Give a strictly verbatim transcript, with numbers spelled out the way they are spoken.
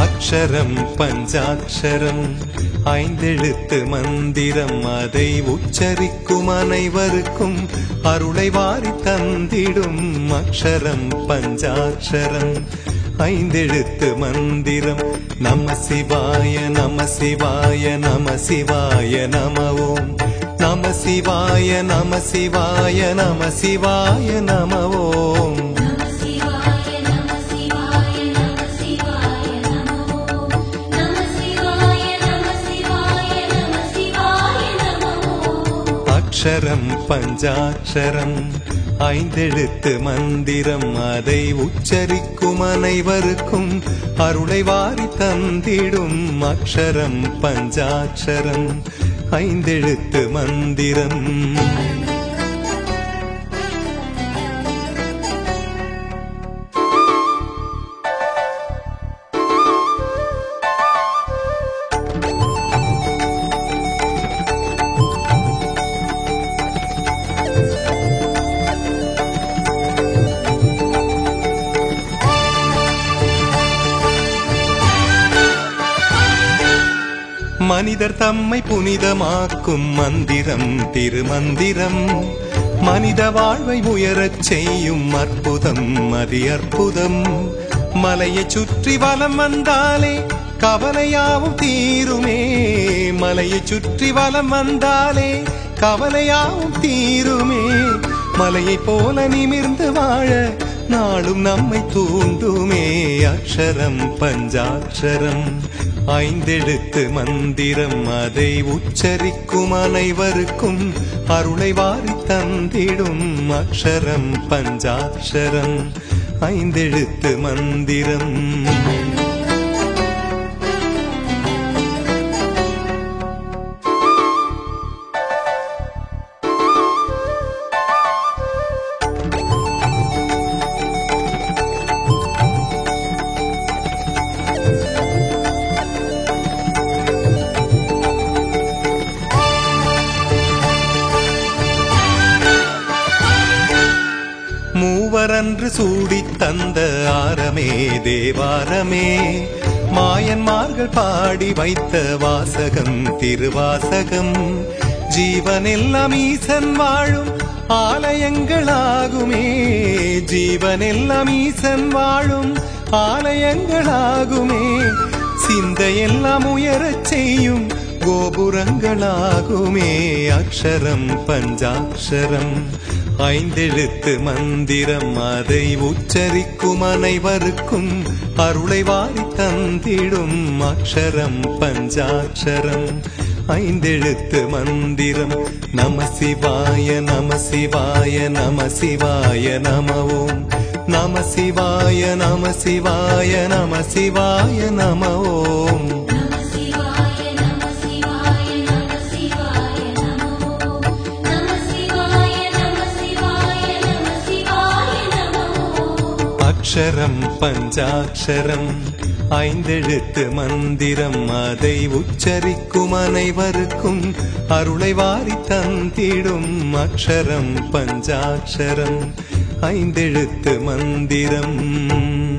அக்ஷரம் பஞ்சாட்சரம் ஐந்தெழுத்து மந்திரம் அதை உச்சரிக்கும் அனைவருக்கும் அருளை வாரி தந்திடும் அக்ஷரம் பஞ்சாட்சரம் ஐந்தெழுத்து மந்திரம். நம சிவாய நம சிவாய நம சிவாய நம ஓம். நம சிவாய நம சிவாய நம சிவாய நம ஓம். அக்ஷரம் பஞ்சாட்சரம் ஐந்தெழுத்து மந்திரம் அதை உச்சரிக்கும் அனைவருக்கும் அருளை வாரி தந்திடும் அக்ஷரம் பஞ்சாட்சரம் ஐந்தெழுத்து மந்திரம். மனிதர் தம்மை புனிதமாக்கும் மந்திரம் திருமந்திரம். மனித வாழ்வை உயரச் செய்யும் அற்புதம் அதி அற்புதம். மலையை சுற்றி வலம் வந்தாலே கவலையாவும் தீருமே. மலையை சுற்றி வலம் வந்தாலே கவலையாவும் தீருமே. மலையை போல நிமிர்ந்து வாழ நாளும் நம்மை தூண்டுமே அக்ஷரம் பஞ்சாட்சரம் ஐந்தெழுத்து மந்திரம் அதை உச்சரிக்கும் அனைவருக்கும் அருளை வாரி தந்திடும் அக்ஷரம் பஞ்சாட்சரம் ஐந்தெழுத்து மந்திரம். மூவரன்று சூடித் தந்த ஆரமே தேவாரமே. மாயன்மார்கள் பாடி வைத்த வாசகம் திருவாசகம். ஜீவனெல்லாம் ஈசன் வாழும் ஆலயங்களாகுமே. ஜீவனெல்லாம் ஈசன் வாழும் ஆலயங்களாகுமே. சிந்தையெல்லாம் உயரச் செய்யும் கோபுரங்களாகுமே அக்ஷரம் பஞ்சாட்சரம் ஐந்தெழுத்து மந்திரம் அதை உச்சரிக்கும் அனைவருக்கும் அருளை வாரி தந்திடும் அக்ஷரம் பஞ்சாட்சரம் ஐந்தெழுத்து மந்திரம். நம சிவாய நம சிவாய நம சிவாய நம ஓம். நம சிவாய நம சிவாய நம சிவாய நம ஓம். அக்ஷரம் பஞ்சாட்சரம் ஐந்தெழுத்து மந்திரம் அதை உச்சரிக்கும் அனைவருக்கும் அருளை வாரி தந்திடும் அக்ஷரம் பஞ்சாட்சரம் ஐந்தெழுத்து மந்திரம்.